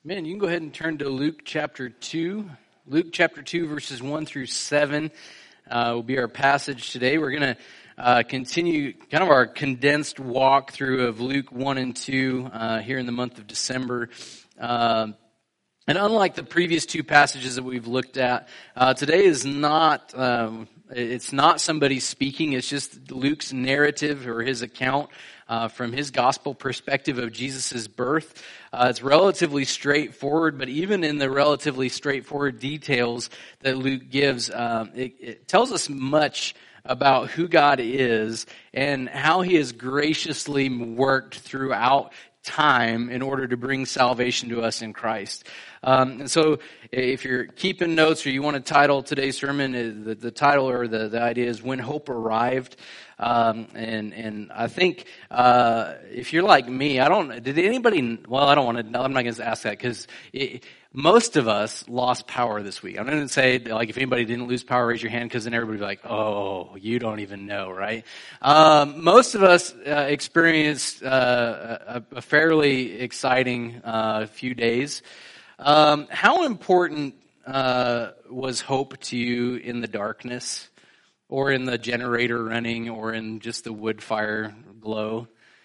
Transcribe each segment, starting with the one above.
Man, you can go ahead and turn to Luke chapter 2. Luke chapter 2, verses 1 through 7 will be our passage today. We're going to continue kind of our condensed walkthrough of Luke 1 and 2 here in the month of December. And unlike the previous two passages that we've looked at, today is not, it's not somebody speaking. It's just Luke's narrative or his account from his gospel perspective of Jesus' birth. It's relatively straightforward, but even in the relatively straightforward details that Luke gives, it tells us much about who God is and how he has graciously worked throughout time in order to bring salvation to us in Christ. And so if you're keeping notes or you want to title today's sermon, the title or the idea is When Hope Arrived. And I think if you're like me, I'm not going to ask that because most of us lost power this week. I'm going to say, like, if anybody didn't lose power, raise your hand, because then everybody will be like, oh, you don't even know, right? Most of us experienced a fairly exciting few days. How important was hope to you in the darkness, or in the generator running, or in just the wood fire glow?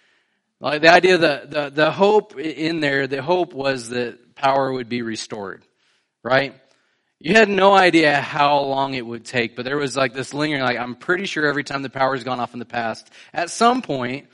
Like the idea that the hope in there, the hope was that power would be restored, right? You had no idea how long it would take, but there was like this lingering, like, I'm pretty sure every time the power's gone off in the past, at some point,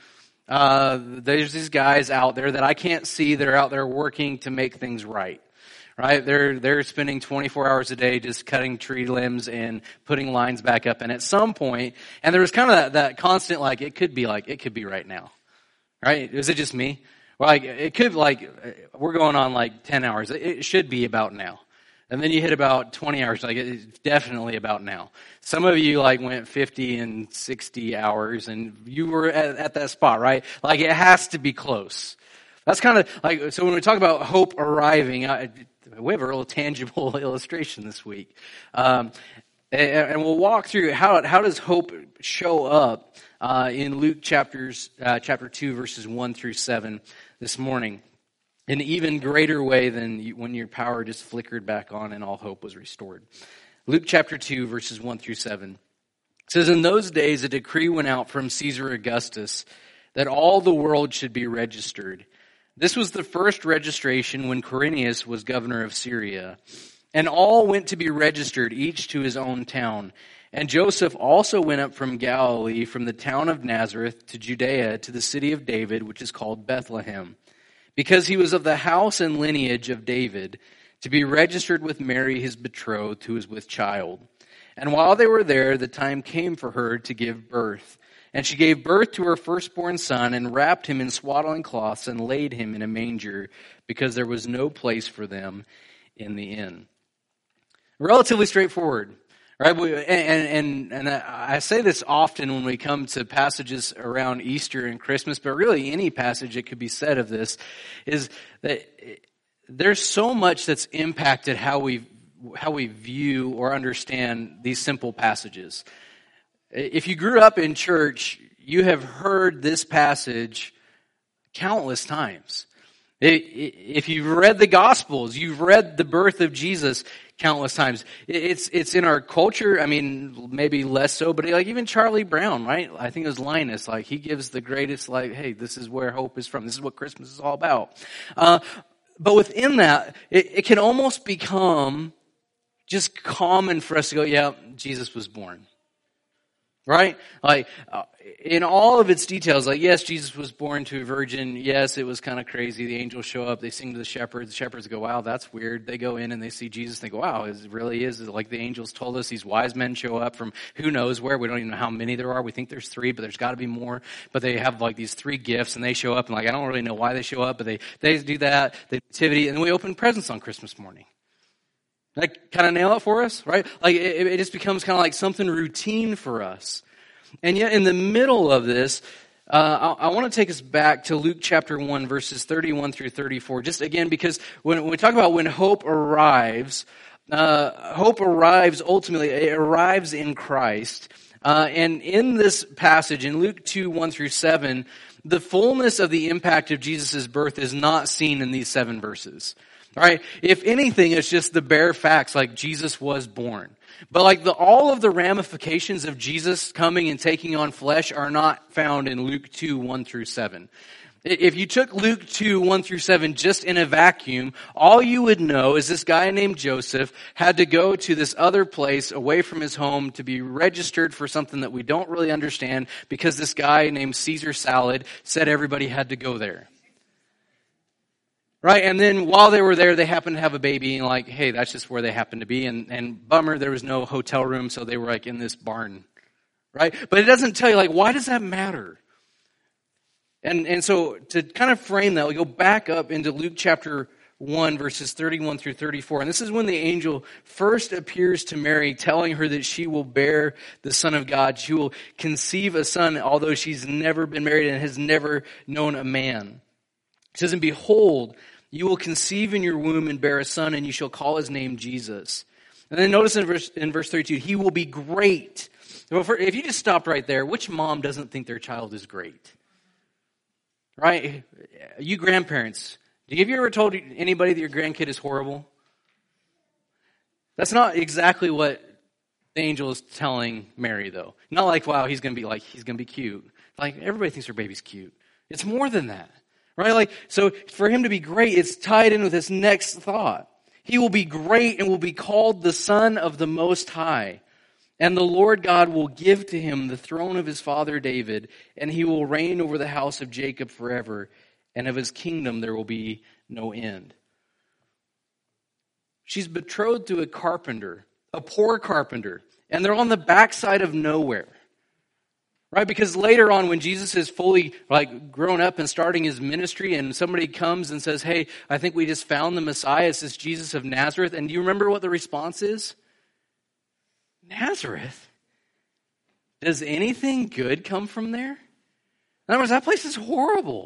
there's these guys out there that I can't see that are out there working to make things right. Right? They're spending 24 hours a day just cutting tree limbs and putting lines back up. And at some point, and there was kind of that constant, like, it could be right now. Right? Is it just me? Well, like, it could, like, we're going on like 10 hours. It should be about now. And then you hit about 20 hours, like, it's definitely about now. Some of you, like, went 50 and 60 hours, and you were at that spot, right? Like, it has to be close. That's kind of like, so when we talk about hope arriving, we have a real tangible illustration this week. And we'll walk through how does hope show up in Luke chapter 2, verses 1 through 7 this morning, in an even greater way than when your power just flickered back on and all hope was restored. Luke chapter 2, verses 1 through 7. It says, "In those days a decree went out from Caesar Augustus that all the world should be registered. This was the first registration when Quirinius was governor of Syria. And all went to be registered, each to his own town. And Joseph also went up from Galilee, from the town of Nazareth to Judea, to the city of David, which is called Bethlehem, because he was of the house and lineage of David, to be registered with Mary his betrothed, who was with child. And while they were there, the time came for her to give birth. And she gave birth to her firstborn son, and wrapped him in swaddling cloths, and laid him in a manger, because there was no place for them in the inn." Relatively straightforward, right? And I say this often when we come to passages around Easter and Christmas, but really any passage that could be said of this is that there's so much that's impacted how we view or understand these simple passages. If you grew up in church, you have heard this passage countless times. If you've read the Gospels, you've read the birth of Jesus countless times. It's in our culture. I mean, maybe less so, but like even Charlie Brown, right? I think it was Linus. Like, he gives the greatest, like, hey, this is where hope is from. This is what Christmas is all about. But within that, it can almost become just common for us to go, yeah, Jesus was born. Right? Like, in all of its details, like, yes, Jesus was born to a virgin. Yes, it was kind of crazy. The angels show up. They sing to the shepherds. The shepherds go, wow, that's weird. They go in and they see Jesus. They go, wow, it really is like the angels told us. These wise men show up from who knows where. We don't even know how many there are. We think there's 3, but there's got to be more. But they have like these 3 gifts, and they show up. And like, I don't really know why they show up, but they do that. The nativity, and then we open presents on Christmas morning. That kind of nail it for us, right? Like, it just becomes kind of like something routine for us. And yet in the middle of this, I want to take us back to Luke chapter 1, verses 31 through 34. Just again, because when we talk about when hope arrives ultimately, it arrives in Christ. And in this passage, in Luke 2, 1 through 7, the fullness of the impact of Jesus' birth is not seen in these 7 verses. All right, if anything, it's just the bare facts, like Jesus was born. But like all of the ramifications of Jesus coming and taking on flesh are not found in Luke 2, 1 through 7. If you took Luke 2, 1 through 7 just in a vacuum, all you would know is this guy named Joseph had to go to this other place away from his home to be registered for something that we don't really understand because this guy named Caesar Salad said everybody had to go there. Right, and then while they were there, they happened to have a baby, and like, hey, that's just where they happened to be, and bummer, there was no hotel room, so they were like in this barn, right? But it doesn't tell you, like, why does that matter? And so to kind of frame that, we go back up into Luke chapter 1, verses 31 through 34, and this is when the angel first appears to Mary, telling her that she will bear the Son of God. She will conceive a son, although she's never been married and has never known a man. It says, and behold, you will conceive in your womb and bear a son, and you shall call his name Jesus. And then notice in verse 32, he will be great. If you just stopped right there, which mom doesn't think their child is great? Right? You grandparents, have you ever told anybody that your grandkid is horrible? That's not exactly what the angel is telling Mary, though. Not like, wow, he's going to be cute. Like, everybody thinks their baby's cute. It's more than that. Right? Like, so for him to be great, it's tied in with this next thought. He will be great and will be called the Son of the Most High. And the Lord God will give to him the throne of his father David, and he will reign over the house of Jacob forever, and of his kingdom there will be no end. She's betrothed to a carpenter, a poor carpenter, and they're on the backside of nowhere. Right, because later on when Jesus is fully grown up and starting his ministry and somebody comes and says, hey, I think we just found the Messiah, it's this Jesus of Nazareth. And do you remember what the response is? Nazareth? Does anything good come from there? In other words, that place is horrible.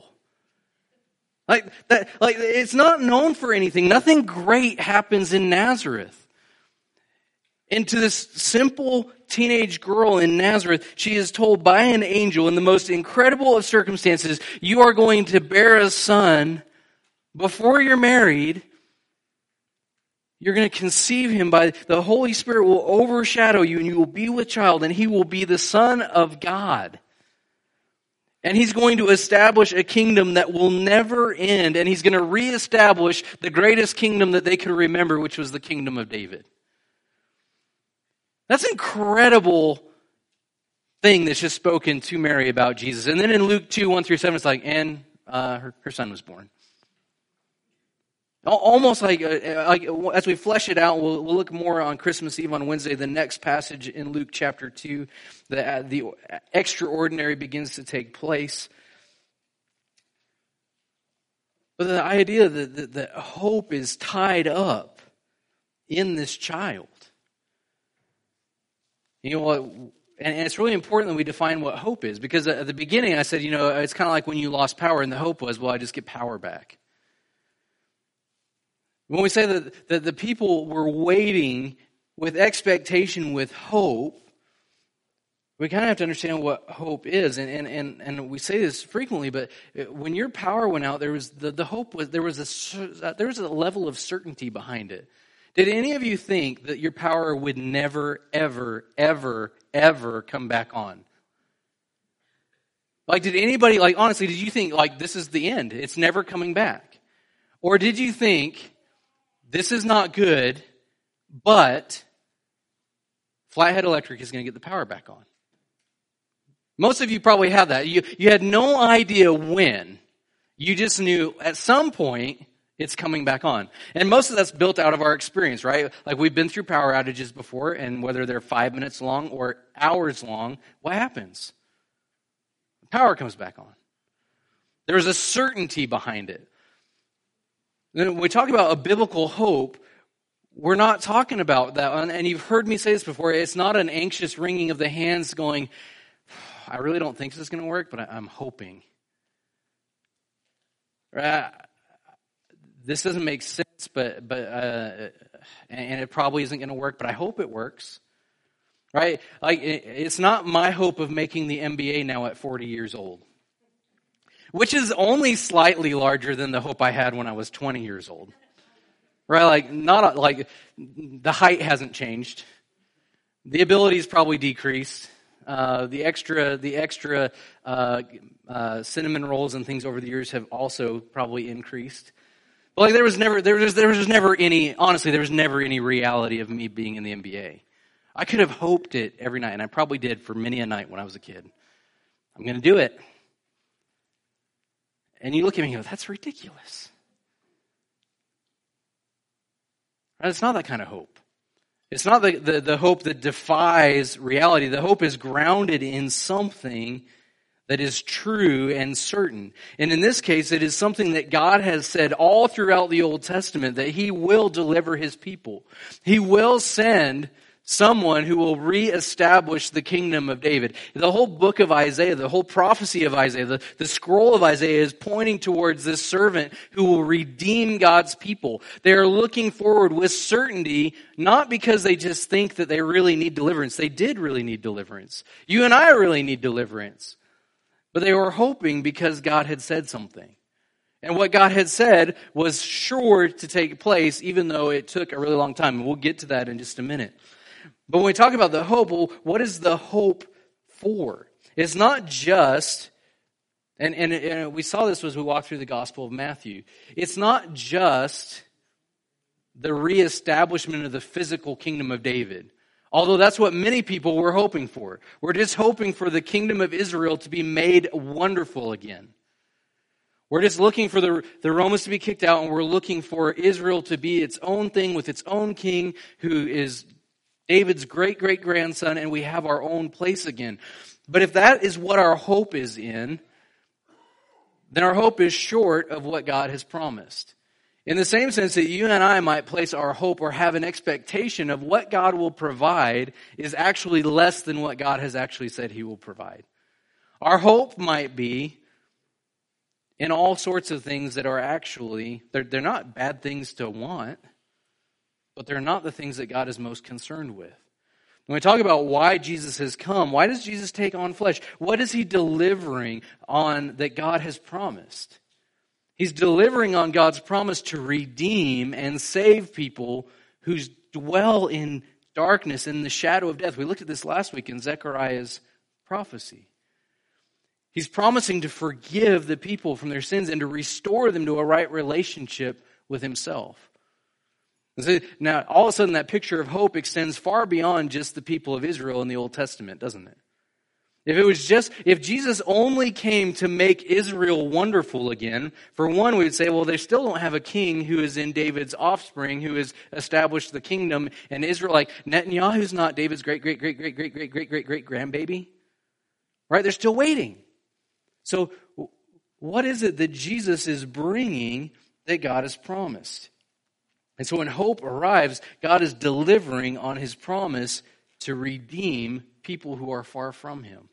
It's not known for anything. Nothing great happens in Nazareth. And to this simple teenage girl in Nazareth, she is told by an angel in the most incredible of circumstances, you are going to bear a son before you're married. You're going to conceive him by the Holy Spirit will overshadow you, and you will be with child, and he will be the Son of God. And he's going to establish a kingdom that will never end, and he's going to reestablish the greatest kingdom that they could remember, which was the kingdom of David. That's an incredible thing that's just spoken to Mary about Jesus. And then in Luke 2, 1 through 7, it's like, and her son was born. Almost like as we flesh it out, we'll look more on Christmas Eve on Wednesday. The next passage in Luke chapter 2, the extraordinary begins to take place. But the idea that hope is tied up in this child. You know what? And it's really important that we define what hope is. Because at the beginning I said, it's kind of like when you lost power and the hope was, well, I just get power back. When we say that the people were waiting with expectation, with hope, we kind of have to understand what hope is. And we say this frequently, but when your power went out, there was the hope was there was a level of certainty behind it. Did any of you think that your power would never, ever, ever, ever come back on? Did anybody, honestly, did you think, this is the end? It's never coming back? Or did you think, this is not good, but Flathead Electric is going to get the power back on? Most of you probably had that. You had no idea when. You just knew at some point, it's coming back on. And most of that's built out of our experience, right? We've been through power outages before, and whether they're 5 minutes long or hours long, what happens? The power comes back on. There's a certainty behind it. Then when we talk about a biblical hope, we're not talking about that. And you've heard me say this before. It's not an anxious wringing of the hands going, I really don't think this is going to work, but I'm hoping. This doesn't make sense, but and it probably isn't going to work, but I hope it works. Right? It's not my hope of making the NBA now at 40 years old, which is only slightly larger than the hope I had when I was 20 years old. right? Like, not like the height hasn't changed. The ability's probably decreased. The extra cinnamon rolls and things over the years have also probably increased. But like there was never any reality of me being in the NBA. I could have hoped it every night, and I probably did for many a night when I was a kid. I'm going to do it. And you look at me and go, that's ridiculous. Right? It's not that kind of hope. It's not the hope that defies reality. The hope is grounded in something that is true and certain. And in this case, it is something that God has said all throughout the Old Testament, that He will deliver His people. He will send someone who will reestablish the kingdom of David. The whole book of Isaiah, the whole prophecy of Isaiah, the scroll of Isaiah is pointing towards this servant who will redeem God's people. They are looking forward with certainty, not because they just think that they really need deliverance. They did really need deliverance. You and I really need deliverance. But they were hoping because God had said something. And what God had said was sure to take place, even though it took a really long time. And we'll get to that in just a minute. But when we talk about the hope, well, what is the hope for? It's not just, and we saw this as we walked through the Gospel of Matthew, it's not just the reestablishment of the physical kingdom of David. Although that's what many people were hoping for. We're just hoping for the kingdom of Israel to be made wonderful again. We're just looking for the Romans to be kicked out, and we're looking for Israel to be its own thing with its own king who is David's great-great-grandson, and we have our own place again. But if that is what our hope is in, then our hope is short of what God has promised. In the same sense that you and I might place our hope or have an expectation of what God will provide is actually less than what God has actually said He will provide. Our hope might be in all sorts of things that are actually, they're not bad things to want, but they're not the things that God is most concerned with. When we talk about why Jesus has come, why does Jesus take on flesh? What is He delivering on that God has promised? He's delivering on God's promise to redeem and save people who dwell in darkness, in the shadow of death. We looked at this last week in Zechariah's prophecy. He's promising to forgive the people from their sins and to restore them to a right relationship with Himself. Now, all of a sudden, that picture of hope extends far beyond just the people of Israel in the Old Testament, doesn't it? If Jesus only came to make Israel wonderful again, for one, we would say, well, they still don't have a king who is in David's offspring, who has established the kingdom, and Israel, like Netanyahu's not David's great-great-great-great-great-great-great-great-grandbaby, right? They're still waiting. So, what is it that Jesus is bringing that God has promised? And so when hope arrives, God is delivering on His promise to redeem people who are far from Him.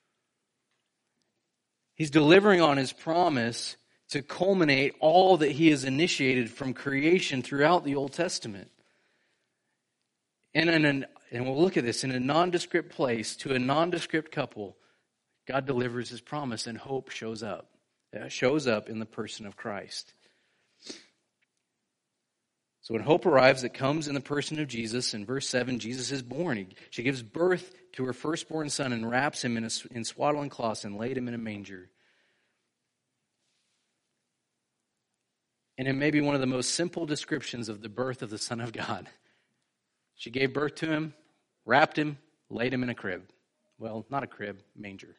He's delivering on His promise to culminate all that He has initiated from creation throughout the Old Testament. And we'll look at this, in a nondescript place, to a nondescript couple, God delivers His promise and hope shows up. It shows up in the person of Christ. So when hope arrives, it comes in the person of Jesus. In verse 7, Jesus is born. She gives birth to her firstborn son and wraps him in swaddling cloths and laid him in a manger. And it may be one of the most simple descriptions of the birth of the Son of God. She gave birth to him, wrapped him, laid him in a crib. Well, not a crib, manger.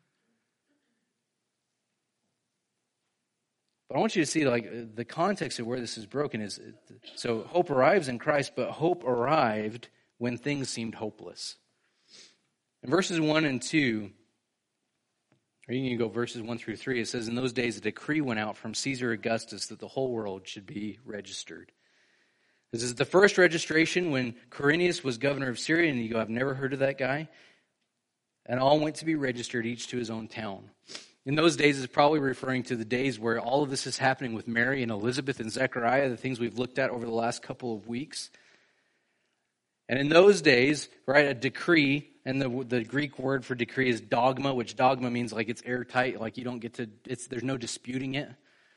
But I want you to see, the context of where this is broken is, so hope arrives in Christ, but hope arrived when things seemed hopeless. In verses 1 and 2, or you can go verses 1 through 3, it says, in those days a decree went out from Caesar Augustus that the whole world should be registered. This is the first registration when Quirinius was governor of Syria, and you go, I've never heard of that guy. And all went to be registered, each to his own town. In those days, it's probably referring to the days where all of this is happening with Mary and Elizabeth and Zechariah, the things we've looked at over the last couple of weeks. And in those days, right, a decree, and the Greek word for decree is dogma, which dogma means like it's airtight, like you don't get to, there's no disputing it.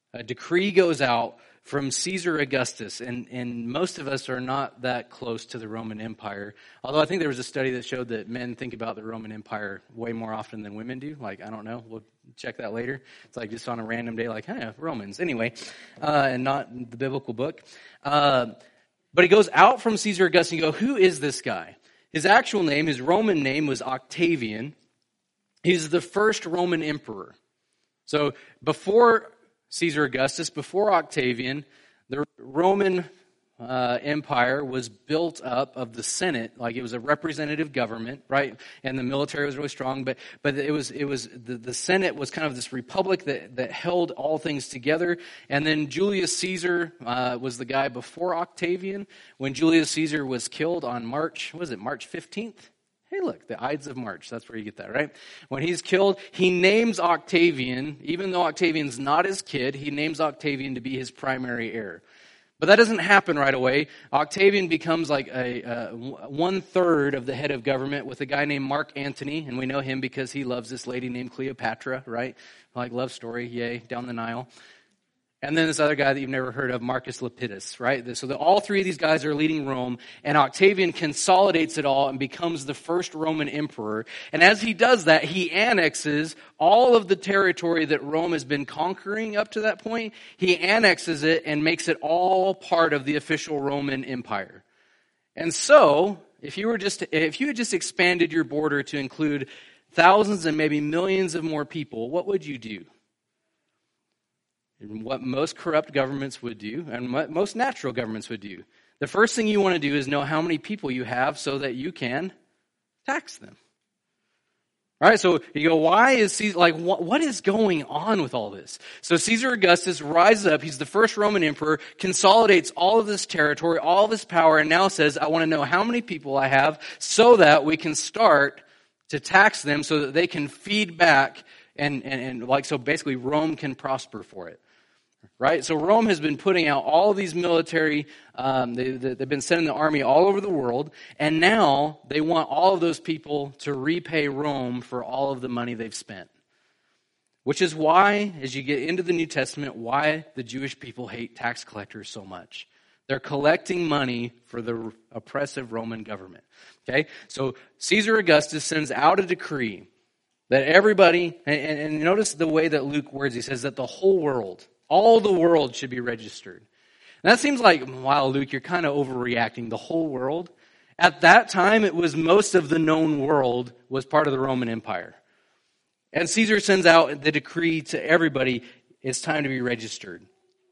a decree goes out from Caesar Augustus, and most of us are not that close to the Roman Empire. Although I think there was a study that showed that men think about the Roman Empire way more often than women do. Like, I don't know. We'll check that later. It's like just on a random day, like, hey, Romans. Anyway, and not the biblical book. But he goes out from Caesar Augustus and you go, who is this guy? His actual name, his Roman name was Octavian. He's the first Roman emperor. So before Caesar Augustus, before Octavian, the Roman Empire was built up of the Senate, like it was a representative government, right? And the military was really strong, but it was the Senate was kind of this republic that held all things together. And then Julius Caesar was the guy before Octavian. When Julius Caesar was killed on March 15th? Hey, look, the Ides of March. That's where you get that, right? When he's killed, he names Octavian, even though Octavian's not his kid, he names Octavian to be his primary heir. But that doesn't happen right away. Octavian becomes like a 1/3 of the head of government with a guy named Mark Antony, and we know him because he loves this lady named Cleopatra, right? Like love story, yay, down the Nile. And then this other guy that you've never heard of, Marcus Lepidus, right? So all three of these guys are leading Rome, and Octavian consolidates it all and becomes the first Roman emperor. And as he does that, he annexes all of the territory that Rome has been conquering up to that point. He annexes it and makes it all part of the official Roman Empire. And so, if you had just expanded your border to include thousands and maybe millions of more people, what would you do? And what most corrupt governments would do, and what most natural governments would do. The first thing you want to do is know how many people you have so that you can tax them. All right, so you go, why is Caesar, what is going on with all this? So Caesar Augustus rises up, he's the first Roman emperor, consolidates all of this territory, all of this power, and now says, I want to know how many people I have so that we can start to tax them so that they can feed back so basically Rome can prosper for it. Right? So Rome has been putting out all of these military, they've been sending the army all over the world, and now they want all of those people to repay Rome for all of the money they've spent. Which is why, as you get into the New Testament, why the Jewish people hate tax collectors so much. They're collecting money for the oppressive Roman government. Okay? So Caesar Augustus sends out a decree that everybody, and notice the way that Luke words, he says that the whole world, all the world should be registered. And that seems like, wow, Luke, you're kind of overreacting. The whole world? At that time, it was most of the known world was part of the Roman Empire. And Caesar sends out the decree to everybody, it's time to be registered.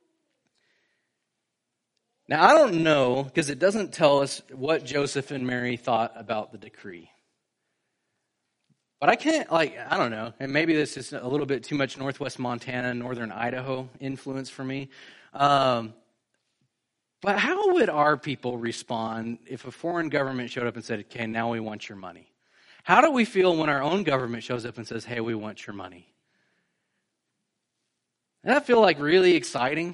Now, I don't know, because it doesn't tell us what Joseph and Mary thought about the decree. But I can't, I don't know, and maybe this is a little bit too much Northwest Montana, Northern Idaho influence for me. But how would our people respond if a foreign government showed up and said, okay, now we want your money? How do we feel when our own government shows up and says, hey, we want your money? Does that feel like really exciting?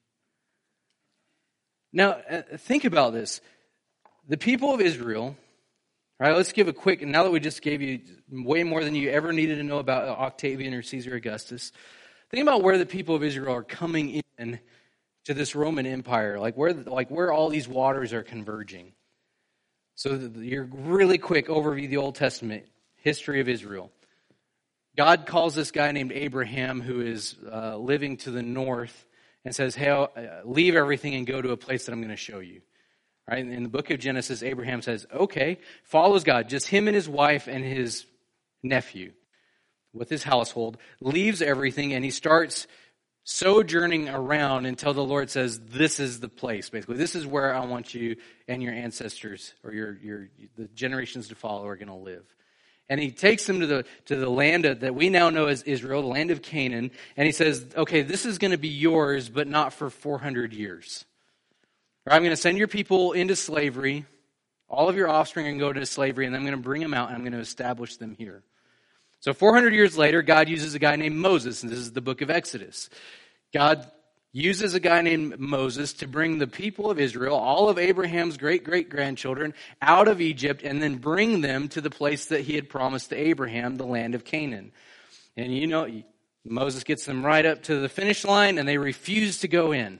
Now, think about this. The people of Israel... All right, let's give a quick, now that we just gave you way more than you ever needed to know about Octavian or Caesar Augustus, think about where the people of Israel are coming in to this Roman Empire, where all these waters are converging. So your really quick overview of the Old Testament, history of Israel. God calls this guy named Abraham, who is living to the north, and says, hey, leave everything and go to a place that I'm going to show you. Right? In the book of Genesis, Abraham says, okay, follows God, just him and his wife and his nephew with his household, leaves everything, and he starts sojourning around until the Lord says, this is the place, basically. This is where I want you and your ancestors or the generations to follow are going to live. And he takes them to the land that we now know as Israel, the land of Canaan, and he says, okay, this is going to be yours, but not for 400 years. I'm going to send your people into slavery. All of your offspring are going to go into slavery, and then I'm going to bring them out, and I'm going to establish them here. So 400 years later, God uses a guy named Moses, and this is the book of Exodus. God uses a guy named Moses to bring the people of Israel, all of Abraham's great-great-grandchildren, out of Egypt, and then bring them to the place that he had promised to Abraham, the land of Canaan. And you know, Moses gets them right up to the finish line, and they refuse to go in.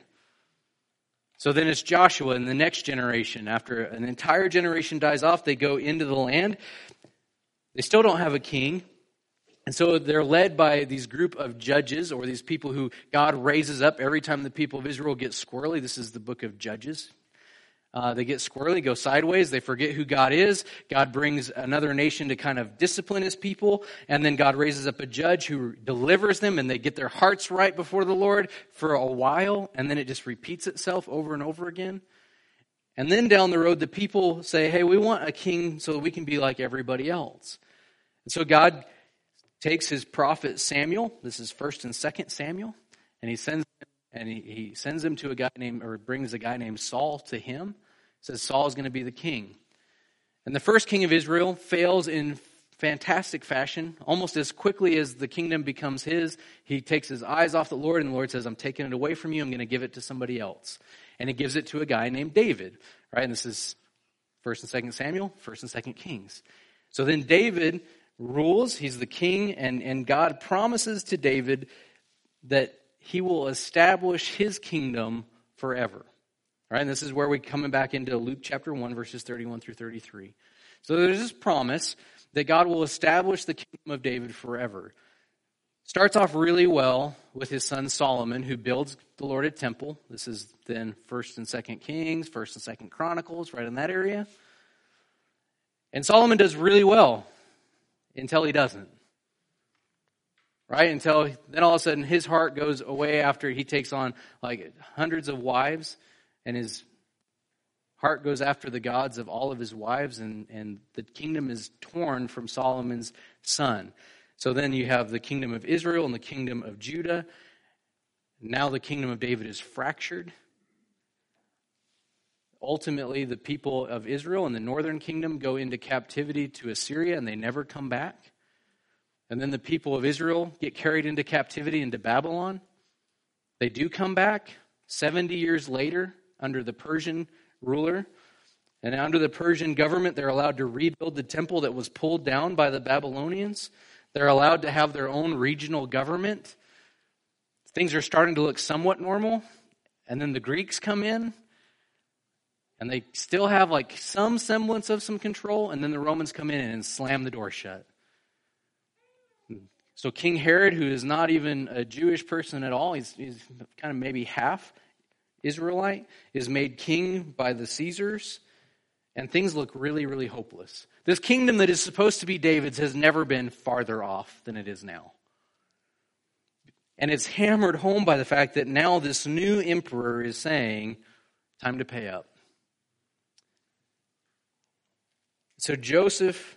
So then it's Joshua and the next generation. After an entire generation dies off, they go into the land. They still don't have a king. And so they're led by these group of judges, or these people who God raises up every time the people of Israel get squirrely. This is the book of Judges. They get squirrely, go sideways. They forget who God is. God brings another nation to kind of discipline his people. And then God raises up a judge who delivers them, and they get their hearts right before the Lord for a while. And then it just repeats itself over and over again. And then down the road, the people say, hey, we want a king so that we can be like everybody else. And so God takes his prophet Samuel. This is 1st and 2nd Samuel. And he sends him to a guy named, or brings a guy named Saul to him. Says Saul is going to be the king. And the first king of Israel fails in fantastic fashion. Almost as quickly as the kingdom becomes his, he takes his eyes off the Lord, and the Lord says, I'm taking it away from you. I'm going to give it to somebody else. And he gives it to a guy named David. Right? And this is 1st and 2nd Samuel, 1st and 2nd Kings. So then David rules. He's the king, and God promises to David that he will establish his kingdom forever. All right, and this is where we're coming back into Luke chapter 1, verses 31 through 33. So there's this promise that God will establish the kingdom of David forever. Starts off really well with his son Solomon, who builds the Lord a temple. This is then 1st and 2nd Kings, 1st and 2nd Chronicles, right in that area. And Solomon does really well until he doesn't. Right? Until then all of a sudden his heart goes away after he takes on like hundreds of wives, and his heart goes after the gods of all of his wives, and the kingdom is torn from Solomon's son. So then you have the kingdom of Israel and the kingdom of Judah. Now the kingdom of David is fractured. Ultimately, the people of Israel and the northern kingdom go into captivity to Assyria, and they never come back. And then the people of Israel get carried into captivity into Babylon. They do come back 70 years later under the Persian ruler. And under the Persian government, they're allowed to rebuild the temple that was pulled down by the Babylonians. They're allowed to have their own regional government. Things are starting to look somewhat normal. And then the Greeks come in, and they still have like some semblance of some control. And then the Romans come in and slam the door shut. So King Herod, who is not even a Jewish person at all, he's kind of maybe half Israelite, is made king by the Caesars, and things look really, really hopeless. This kingdom that is supposed to be David's has never been farther off than it is now. And it's hammered home by the fact that now this new emperor is saying, time to pay up. So Joseph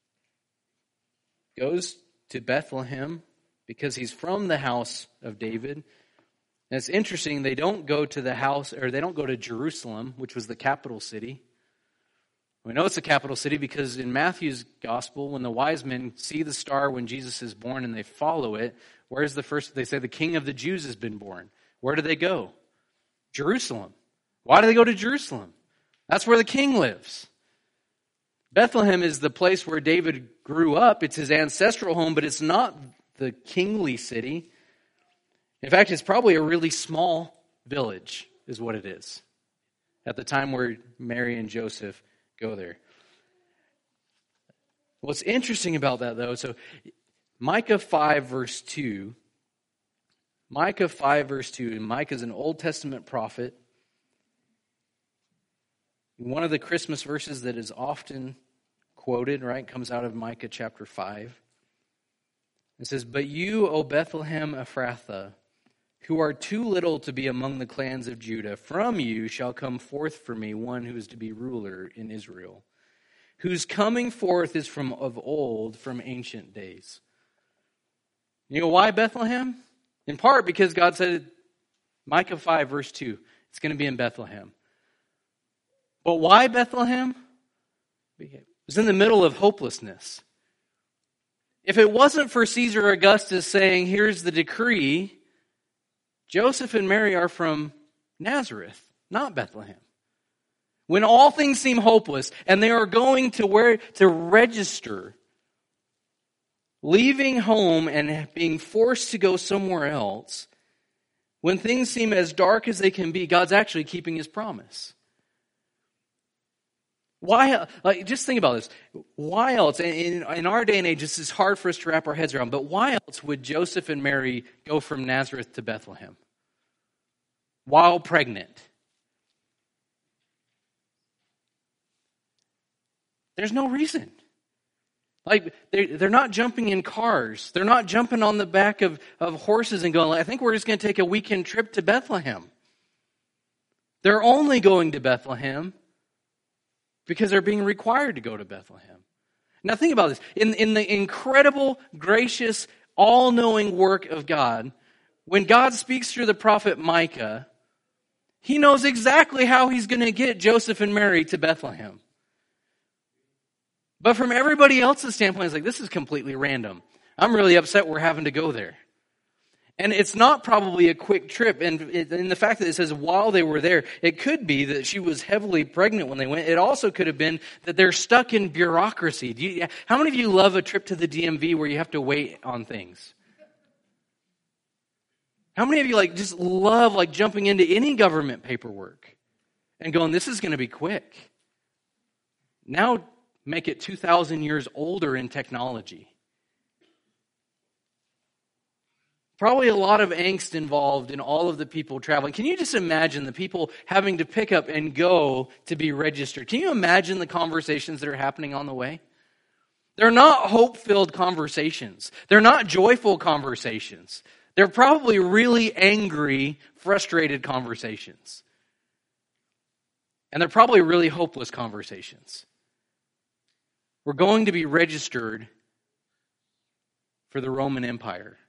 goes to Bethlehem because he's from the house of David. And it's interesting, they don't go to the house, or they don't go to Jerusalem, which was the capital city. We know it's the capital city because in Matthew's gospel, when the wise men see the star when Jesus is born and they follow it, where's the first? They say the King of the Jews has been born. Where do they go? Jerusalem. Why do they go to Jerusalem? That's where the king lives. Bethlehem is the place where David grew up. It's his ancestral home, but it's not the kingly city. In fact, it's probably a really small village, is what it is, at the time where Mary and Joseph go there. What's interesting about that, though, so Micah 5, verse 2. Micah 5, verse 2. And Micah is an Old Testament prophet. One of the Christmas verses that is often quoted, right, comes out of Micah chapter 5. It says, "But you, O Bethlehem Ephrathah, who are too little to be among the clans of Judah, from you shall come forth for me one who is to be ruler in Israel, whose coming forth is from of old, from ancient days." You know why Bethlehem? In part because God said, Micah 5, verse 2, it's going to be in Bethlehem. But why Bethlehem? It was in the middle of hopelessness. If it wasn't for Caesar Augustus saying, here's the decree, Joseph and Mary are from Nazareth, not Bethlehem. When all things seem hopeless and they are going to where to register Leaving home and being forced to go somewhere else, when things seem as dark as they can be, God's actually keeping his promise. Why? Just think about this. Why else? In our day and age, this is hard for us to wrap our heads around, but why else would Joseph and Mary go from Nazareth to Bethlehem while pregnant? There's no reason. They're not jumping in cars. They're not jumping on the back of horses and going, I think we're just going to take a weekend trip to Bethlehem. They're only going to Bethlehem because they're being required to go to Bethlehem. Now think about this. In the incredible, gracious, all-knowing work of God, when God speaks through the prophet Micah, he knows exactly how he's going to get Joseph and Mary to Bethlehem. But from everybody else's standpoint, it's like, this is completely random. I'm really upset we're having to go there. And it's not probably a quick trip. And in the fact that it says while they were there, it could be that she was heavily pregnant when they went. It also could have been that they're stuck in bureaucracy. How many of you love a trip to the DMV where you have to wait on things? How many of you just love jumping into any government paperwork and going, this is going to be quick? Now make it 2,000 years older in technology. Probably a lot of angst involved in all of the people traveling. Can you just imagine the people having to pick up and go to be registered? Can you imagine the conversations that are happening on the way? They're not hope-filled conversations. They're not joyful conversations. They're probably really angry, frustrated conversations. And they're probably really hopeless conversations. We're going to be registered for the Roman Empire.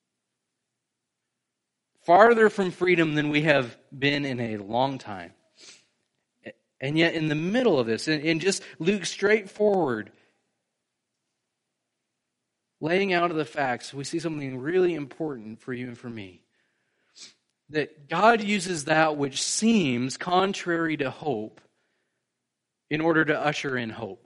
Farther from freedom than we have been in a long time. And yet in the middle of this, and just Luke straightforward, laying out of the facts, we see something really important for you and for me. That God uses that which seems contrary to hope in order to usher in hope.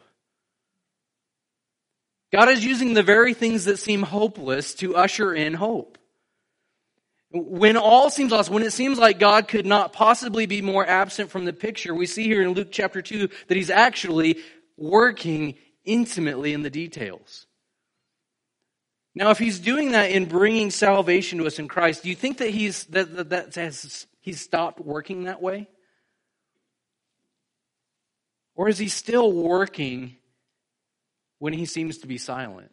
God is using the very things that seem hopeless to usher in hope. When all seems lost, when it seems like God could not possibly be more absent from the picture, we see here in Luke chapter 2 that he's actually working intimately in the details. Now, if he's doing that in bringing salvation to us in Christ, do you think that he's stopped working that way? Or is he still working when he seems to be silent?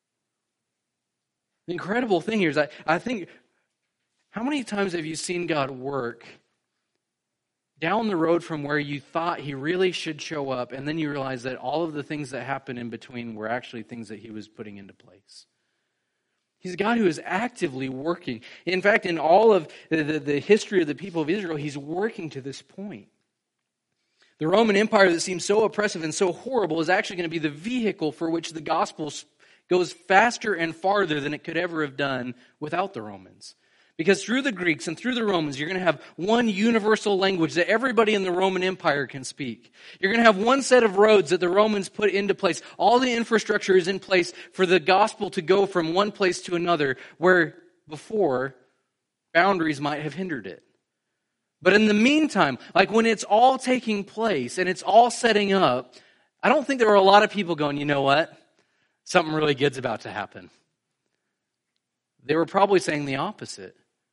The incredible thing here is I think, how many times have you seen God work down the road from where you thought he really should show up, and then you realize that all of the things that happened in between were actually things that he was putting into place? He's a God who is actively working. In fact, in all of the history of the people of Israel, he's working to this point. The Roman Empire that seems so oppressive and so horrible is actually going to be the vehicle for which the gospel goes faster and farther than it could ever have done without the Romans. Because through the Greeks and through the Romans, you're going to have one universal language that everybody in the Roman Empire can speak. You're going to have one set of roads that the Romans put into place. All the infrastructure is in place for the gospel to go from one place to another, where before boundaries might have hindered it. But in the meantime, when it's all taking place and it's all setting up, I don't think there were a lot of people going, you know what? Something really good's about to happen. They were probably saying the opposite.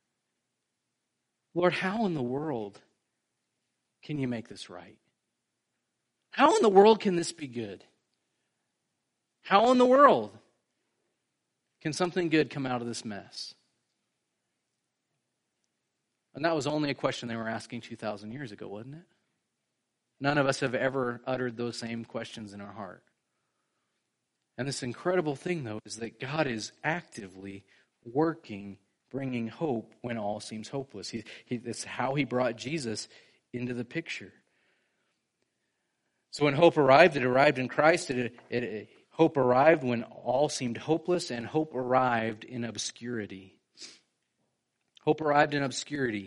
Lord, how in the world can you make this right? How in the world can this be good? How in the world can something good come out of this mess? And that was only a question they were asking 2,000 years ago, wasn't it? None of us have ever uttered those same questions in our heart. And this incredible thing, though, is that God is actively working, bringing hope when all seems hopeless. That's how he brought Jesus into the picture. So when hope arrived, it arrived in Christ. Hope arrived when all seemed hopeless, and hope arrived in obscurity. Hope arrived in obscurity.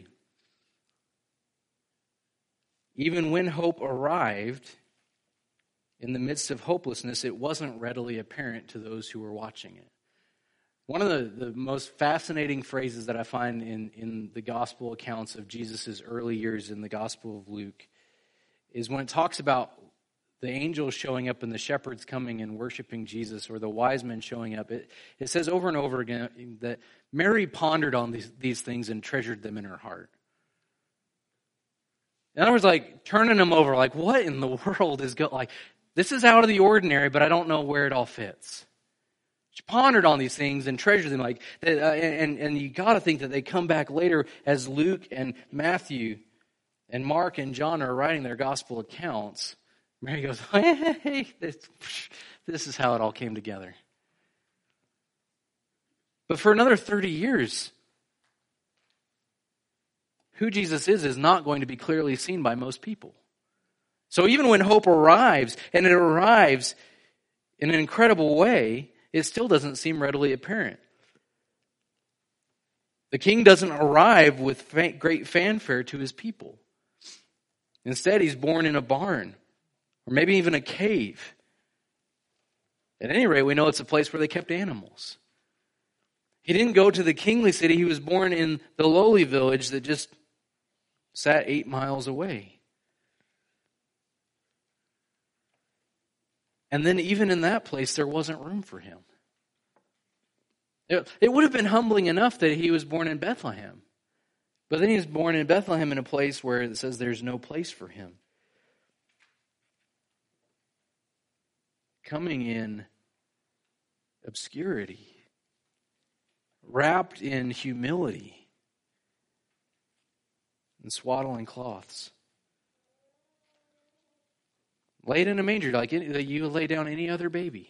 Even when hope arrived in the midst of hopelessness, it wasn't readily apparent to those who were watching it. One of the most fascinating phrases that I find in the gospel accounts of Jesus' early years in the Gospel of Luke is when it talks about the angels showing up and the shepherds coming and worshiping Jesus, or the wise men showing up. It says over and over again that Mary pondered on these things and treasured them in her heart. In other words, like turning them over, like what in the world is like, this is out of the ordinary, but I don't know where it all fits. She pondered on these things and treasured them, like, and you got to think that they come back later as Luke and Matthew and Mark and John are writing their gospel accounts. Mary goes, hey, this is how it all came together. But for another 30 years, who Jesus is not going to be clearly seen by most people. So even when hope arrives, and it arrives in an incredible way, it still doesn't seem readily apparent. The king doesn't arrive with great fanfare to his people. Instead, he's born in a barn, or maybe even a cave. At any rate, we know it's a place where they kept animals. He didn't go to the kingly city. He was born in the lowly village that just sat 8 miles away. And then even in that place, there wasn't room for him. It would have been humbling enough that he was born in Bethlehem. But then he was born in Bethlehem in a place where it says there's no place for him. Coming in obscurity, wrapped in humility and swaddling cloths. Laid in a manger like you lay down any other baby.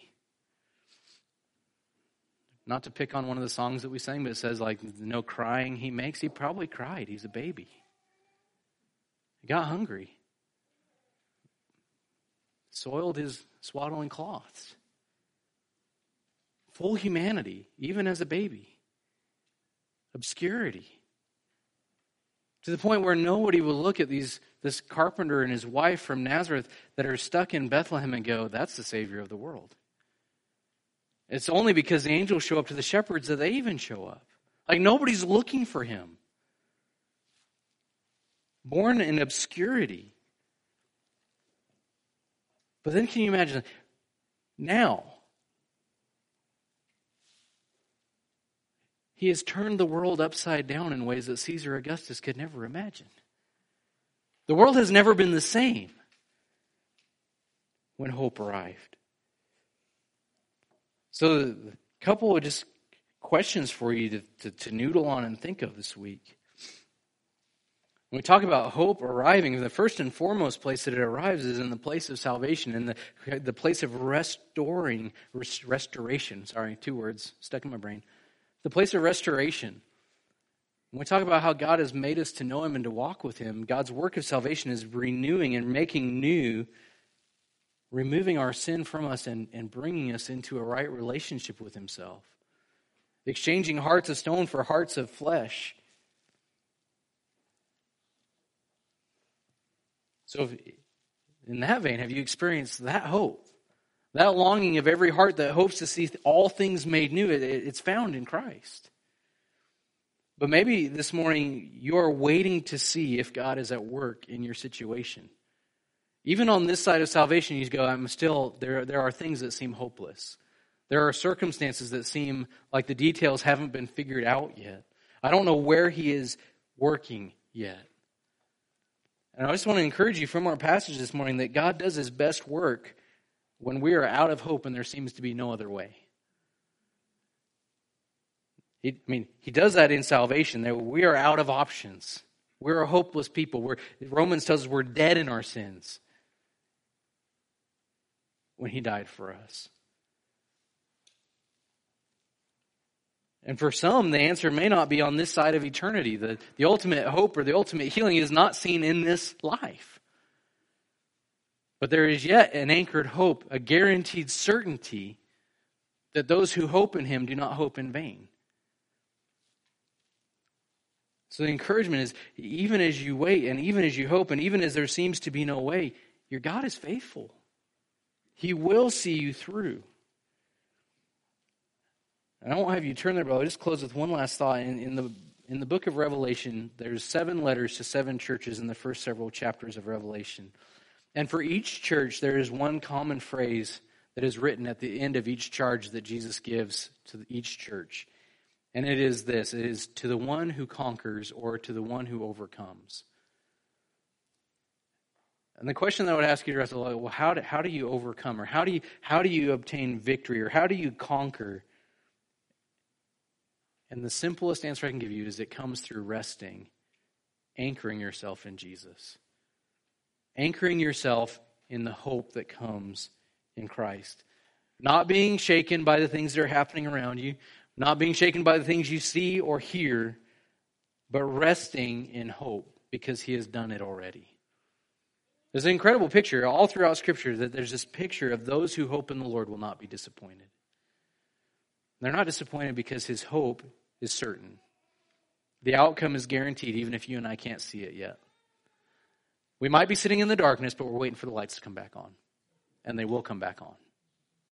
Not to pick on one of the songs that we sang, but it says like no crying he makes. He probably cried. He's a baby. He got hungry. Soiled his swaddling cloths. Full humanity, even as a baby. Obscurity. To the point where nobody will look at this carpenter and his wife from Nazareth that are stuck in Bethlehem and go, that's the Savior of the world. It's only because the angels show up to the shepherds that they even show up. Like nobody's looking for him. Born in obscurity. But then can you imagine now? He has turned the world upside down in ways that Caesar Augustus could never imagine. The world has never been the same when hope arrived. So a couple of just questions for you to noodle on and think of this week. When we talk about hope arriving, the first and foremost place that it arrives is in the place of salvation, in the place of restoration. Sorry, 2 words stuck in my brain. The place of restoration. When we talk about how God has made us to know Him and to walk with Him, God's work of salvation is renewing and making new, removing our sin from us and bringing us into a right relationship with Himself. Exchanging hearts of stone for hearts of flesh. So in that vein, have you experienced that hope? That longing of every heart that hopes to see all things made new, it's found in Christ. But maybe this morning you are waiting to see if God is at work in your situation. Even on this side of salvation, you go, there are things that seem hopeless. There are circumstances that seem like the details haven't been figured out yet. I don't know where He is working yet. And I just want to encourage you from our passage this morning that God does His best work when we are out of hope and there seems to be no other way. He does that in salvation. That we are out of options. We're a hopeless people. Romans tells us we're dead in our sins when He died for us. And for some, the answer may not be on this side of eternity. The ultimate hope or the ultimate healing is not seen in this life. But there is yet an anchored hope, a guaranteed certainty that those who hope in Him do not hope in vain. So the encouragement is, even as you wait and even as you hope and even as there seems to be no way, your God is faithful. He will see you through. And I won't have you turn there, but I'll just close with one last thought. In the book of Revelation, there's 7 letters to 7 churches in the first several chapters of Revelation. And for each church, there is one common phrase that is written at the end of each charge that Jesus gives to each church. And it is this: it is to the one who conquers, or to the one who overcomes. And the question that I would ask you to wrestle, well, how do you overcome, or how do you obtain victory, or how do you conquer? And the simplest answer I can give you is it comes through resting, anchoring yourself in Jesus. Anchoring yourself in the hope that comes in Christ. Not being shaken by the things that are happening around you, not being shaken by the things you see or hear, but resting in hope because He has done it already. There's an incredible picture all throughout Scripture that there's this picture of those who hope in the Lord will not be disappointed. They're not disappointed because His hope is certain. The outcome is guaranteed even if you and I can't see it yet. We might be sitting in the darkness, but we're waiting for the lights to come back on. And they will come back on.